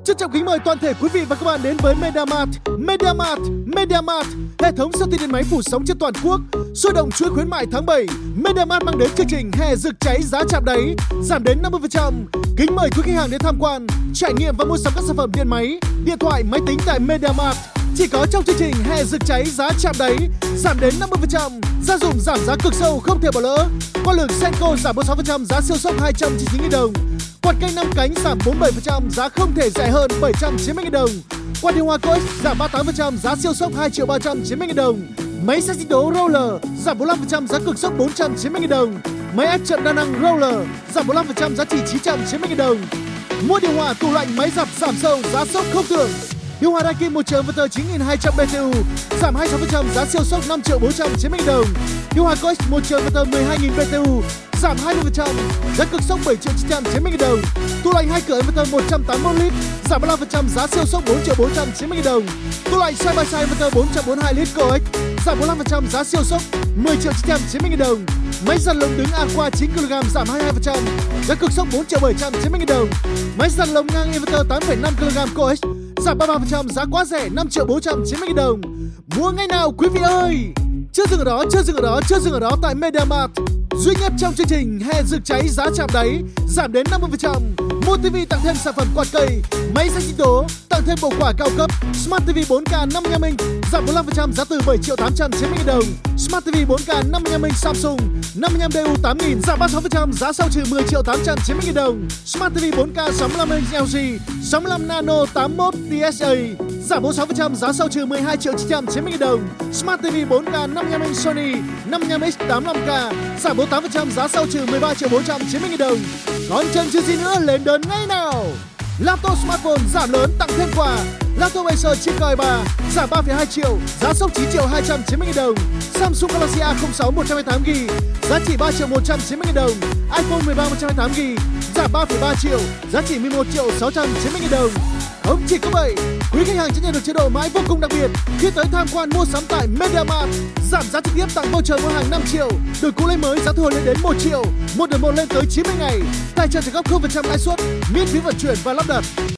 Trân trọng kính mời toàn thể quý vị và các bạn đến với MediaMart, hệ thống siêu thị điện máy phủ sóng trên toàn quốc. Sôi động chuỗi khuyến mại tháng 7, MediaMart mang đến chương trình hè rực cháy giá chạm đáy, giảm đến 50%. Kính mời quý khách hàng đến tham quan, trải nghiệm và mua sắm các sản phẩm điện máy, điện thoại, máy tính tại MediaMart. Chỉ có trong chương trình hè rực cháy giá chạm đáy, giảm đến 50%, gia dụng giảm giá cực sâu không thể bỏ lỡ. Qua lường Senko giảm 46%, giá siêu sốc 299.000 đồng. Quạt cây 5 cánh giảm 47%, giá không thể rẻ hơn 790.000 đồng. Quạt điều hòa Coex giảm 38%, giá siêu sốc 2.390.000 đồng. Máy xay sinh tố Roller giảm 45%, giá cực sốc 490.000 đồng. Máy ép chậm đa năng Roller giảm 45%, giá chỉ 990.000 đồng. Mua điều hòa tủ lạnh máy giặt giảm sâu, giá sốc không tưởng. Điều hòa Daikin 1 inverter 9.200 BTU giảm 26%, giá siêu sốc 5.490.000 đồng. Điều hòa Coex 1 inverter 12.000 BTU giảm 20%, giá cực sốc 7.990.000 đồng. Tủ lạnh 2 cửa inverter 181 lít giảm 15%, giá siêu sốc 4.490.000 đồng. Tủ lạnh side by side inverter 442 lít Coex giảm 45%, giá siêu sốc 10.990.000 đồng. Máy giặt lồng đứng Aqua 9 kg giảm 22%, giá cực sốc 4.790.000 đồng. Máy giặt lồng ngang inverter 8,5 kg Coex giảm 33%, giá quá rẻ 5.490.000 đồng. Mua ngay nào quý vị ơi! Chưa dừng ở đó tại MediaMart. Duy nhất trong chương trình hè rực cháy giá chạm đáy, giảm đến 50%. Mua TV tặng thêm sản phẩm quạt cây, máy xay sinh tố, tặng thêm bộ quả cao cấp Smart TV 4K 55 inch giảm 45%, giá từ 7.890.000 đồng. Smart TV 4K 55 inch Samsung 55 DU 8000 giảm 36%, giá sau trừ 10.890.000 đồng. Smart TV 4K 65 inch LG 65 Nano 81 DSA giảm 46%, giá sau trừ 12.990.000 đồng. Smart TV 4K 55 inch Sony 55X 85K giảm 48%, giá sau trừ 13.490.000 đồng. Còn chần chừ gì nữa, lên đơn ngay nào! Laptop smartphone giảm lớn tặng thêm quà. Laptop Acer Chicory 3 giảm 3,2 triệu, giá sốc 9.290.000 đồng. Samsung Galaxy A06 128GB giá chỉ 3.190.000 đồng. iPhone 13 128GB giảm 3,3 triệu, giá chỉ 11.690.000 đồng. Không chỉ có vậy, quý khách hàng sẽ nhận được chế độ mãi vô cùng đặc biệt khi tới tham quan mua sắm tại MediaMart. Giảm giá trực tiếp tặng voucher mua hàng 5 triệu, đổi cũ lấy mới giá thu hồi lên đến 1 triệu, 1 đổi 1 lên tới 90 ngày. Tài trợ trả góp 0% lãi suất, miễn phí vận chuyển và lắp đặt.